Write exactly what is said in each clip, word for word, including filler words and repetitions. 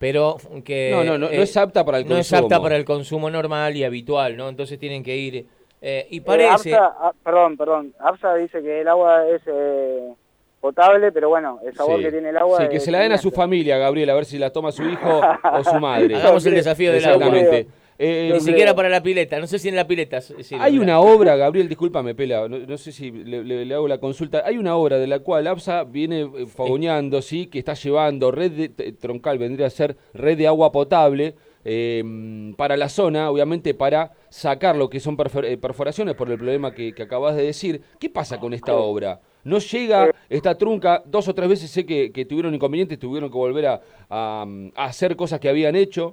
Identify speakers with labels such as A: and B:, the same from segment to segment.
A: pero que
B: no, no, no,
A: eh,
B: no es apta para el
A: no
B: consumo.
A: es apta para el consumo normal y habitual, ¿no? Entonces tienen que ir eh, y
C: Eh,
A: parece.
C: APSA, ah, perdón, perdón. APSA dice que el agua es eh, potable, pero bueno, el sabor
B: Sí.
C: que tiene el agua
B: Sí, que
C: es
B: se la den a su
C: siniestro.
B: familia, Gabriel, a ver si la toma su hijo o su madre.
A: Hagamos el
C: creo-
A: desafío del agua.
B: Exactamente.
C: Yo
B: Eh,
A: Ni
C: creo-
A: siquiera para la pileta, no sé si en la pileta sirve.
B: Hay una obra, Gabriel, discúlpame, Pela, no, no sé si le, le- le hago la consulta. Hay una obra de la cual APSA viene eh, fogoneando, sí, que está llevando red de, t- troncal, vendría a ser red de agua potable eh, para la zona, obviamente para sacar lo que son perfor- eh, perforaciones por el problema que, que acabas de decir. ¿Qué pasa con esta obra? No llega, está trunca, dos o tres veces sé que, que tuvieron inconvenientes, tuvieron que volver a, a, a hacer cosas que habían hecho.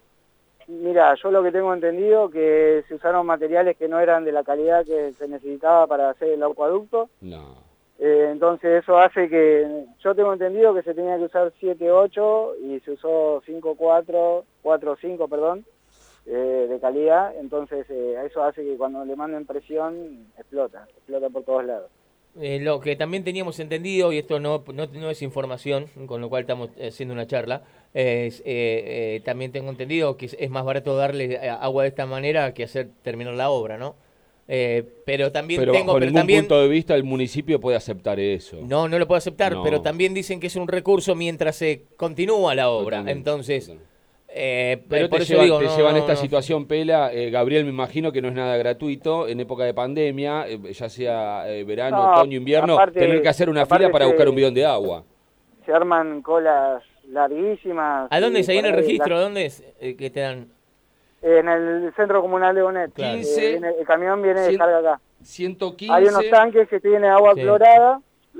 C: Mira, yo lo que tengo entendido que se usaron materiales que no eran de la calidad que se necesitaba para hacer el acueducto.
B: No.
C: Eh, entonces eso hace que, yo tengo entendido que se tenía que usar siete ocho y se usó cinco cuatro, cuatro cinco, perdón, eh, de calidad. Entonces eh, eso hace que cuando le manden presión explota, explota por todos lados.
A: Eh, lo que también teníamos entendido, y esto no, no, no es información, con lo cual estamos haciendo una charla, es, eh, eh, también tengo entendido que es, es más barato darle eh, agua de esta manera que hacer terminar la obra, ¿no? Eh, pero también
B: Pero
A: tengo...
B: bajo
A: pero
B: ningún
A: también,
B: punto de vista el municipio puede aceptar eso.
A: No, no lo puedo aceptar,
B: No.
A: pero también dicen que es un recurso mientras se continúa la obra.
B: Totalmente,
A: Entonces,
B: totalmente.
A: eh,
B: Pero
A: por
B: te
A: eso
B: llevan,
A: digo,
B: te
A: no,
B: llevan
A: no,
B: esta
A: no.
B: situación, Pela. Eh, Gabriel, me imagino que no es nada gratuito en época de pandemia, eh, ya sea eh, verano,
C: No,
B: otoño, invierno,
C: aparte-
B: tener que hacer una
C: aparte
B: fila para
C: se-
B: buscar un bidón de agua.
C: Se arman colas larguísimas.
A: ¿A dónde
C: y
A: es? ¿Ahí en
C: por
A: el
C: ahí
A: registro?
C: la-
A: ¿Dónde es eh, que te dan?
C: En el centro comunal de Bonet.
A: Claro.
C: Eh,
B: quince,
C: viene- el camión viene de
B: cien,
C: carga acá.
B: ciento quince.
C: Hay unos tanques que tienen agua
A: Sí.
C: clorada y,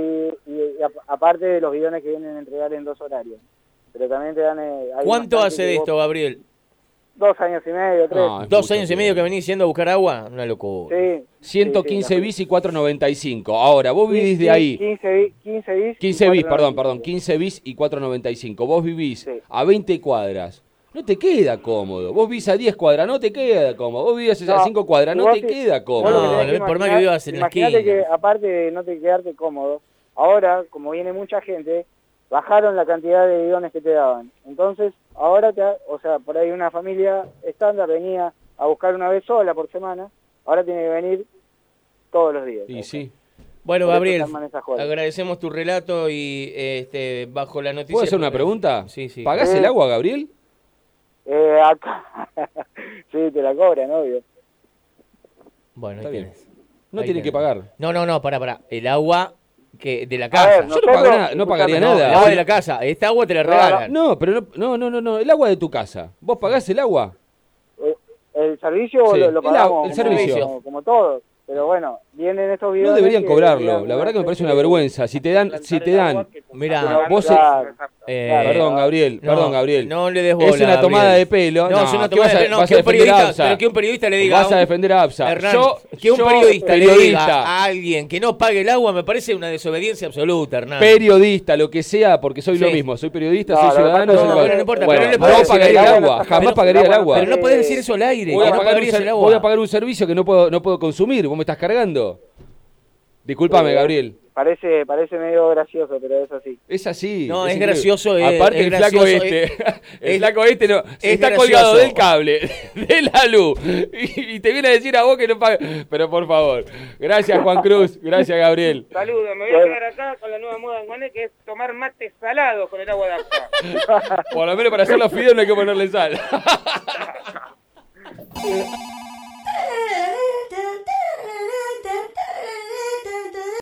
C: y- y a- aparte de los bidones que vienen a entregar en dos horarios. Pero también te dan... eh, hay
A: ¿Cuánto
C: unos
A: hace
C: tanques
A: de
C: que
A: esto,
C: vos-
A: Gabriel?
C: Dos años y medio, tres.
B: No, es
A: ¿Dos
B: mucho
A: años y medio que
B: tiempo.
A: venís yendo a buscar agua? Una locura.
C: Sí.
B: ciento
C: sí,
B: quince
C: sí,
B: bis y cuatro noventa y cinco. Ahora, vos vivís de
C: quince,
B: ahí.
C: quince, bis- quince bis.
B: quince bis, perdón,
C: cuatro
B: perdón. quince bis y cuatro noventa y cinco. Vos vivís
C: Sí.
B: a veinte cuadras. No te queda cómodo. Vos vivís a diez cuadras, no te queda cómodo. Vos vivís a
C: No,
B: cinco cuadras, no
C: vos
B: te
C: sí-
B: queda
C: vos lo
B: cómodo.
C: que
A: No,
C: tenés que
A: por más que
C: imaginar-
A: vivas en la
C: Imagínate
A: esquina.
C: que aparte de no te quedarte cómodo, ahora, como viene mucha gente, bajaron la cantidad de bidones que te daban. Entonces, ahora, te, ha- o sea, por ahí una familia estándar venía a buscar una vez sola por semana, ahora tiene que venir todos los días.
B: Y sí.
A: Bueno,
C: Por eso
A: Gabriel,
C: se arman esas jodas.
A: agradecemos tu relato y este, bajo la noticia...
B: ¿Puedo hacer una pregunta?
A: Sí, sí.
B: ¿Pagás
C: Eh.
B: el agua, Gabriel?
C: Eh, acá, sí, te la cobran, obvio.
A: Bueno, ahí
B: Está bien.
A: tenés.
B: No
A: Ahí
B: tiene que
A: tenés.
B: pagar.
A: No, no, no, pará, pará. El agua que de la
C: A
A: casa.
C: ver,
B: Yo no,
C: Nosotros-
B: pago nada, no pagaría
A: No,
B: nada.
A: el agua de la casa. Esta agua te la regalan.
B: No, pero no, no, no, no, el agua de tu casa. ¿Vos pagás el agua?
C: Eh, ¿El servicio
B: Sí,
C: lo, lo
B: el
C: pagamos
B: au- el
C: como,
B: servicio.
C: como, como todos? Pero bueno, vienen estos
B: No
C: bidones
B: deberían
C: que
B: cobrarlo.
C: deberían
B: La verdad que me parece una
C: hacerse-
B: vergüenza. Si te dan, si te dan.
A: Mirá,
B: Vos
C: Claro.
A: eh,
B: Perdón, Gabriel,
A: no,
B: perdón, Gabriel.
A: No le des bola,
B: Es una tomada
A: Gabriel.
B: de pelo.
A: No, es una
B: ¿qué
A: tomada
B: vas a-
A: de pelo. No,
B: vas
A: que
B: a
A: un
B: defender a
A: periodista,
B: APSA?
A: pero que un periodista le diga.
B: Vas a defender a APSA.
A: Hernán,
B: Yo,
A: que un
B: yo,
A: periodista, le
B: periodista,
A: diga a alguien que no pague el agua me parece una desobediencia absoluta, Hernán.
B: periodista, lo que sea, porque soy lo
A: Sí.
B: mismo. Soy periodista,
C: No,
B: soy
C: lo que
B: ciudadano.
C: pasa
B: soy
C: es que-
B: cual-
C: no, no
A: importa,
B: Bueno,
A: pero no le
B: no
A: podés
B: pagaría
A: decir
B: el
A: el
B: agua,
C: agua,
B: jamás
C: pero-
B: pagaría el agua.
A: Pero no podés decir eso al aire.
B: Voy
A: que
B: a,
A: no
B: pagar un,
A: pagarías
B: ser-
A: el agua.
B: voy a pagar un servicio que no puedo, no puedo consumir. ¿Vos me estás cargando? Disculpame,
C: Eh,
B: Gabriel.
C: Parece, parece medio gracioso, pero es así.
B: Es así.
A: No, es
B: increíble.
A: gracioso, eh,
B: Aparte,
A: es
B: el flaco
A: gracioso,
B: este.
A: es-
B: el
A: es-
B: flaco este no. Está
A: gracioso.
B: colgado del cable, de la luz. Y, y te viene a decir a vos que no paga. Pero por favor. Gracias, Juan Cruz. Gracias, Gabriel.
D: Saludos, me voy a quedar acá con la nueva moda en Guané, que es tomar mate salado con el agua de APSA.
B: Por lo menos para hacer los fideos no hay que ponerle sal.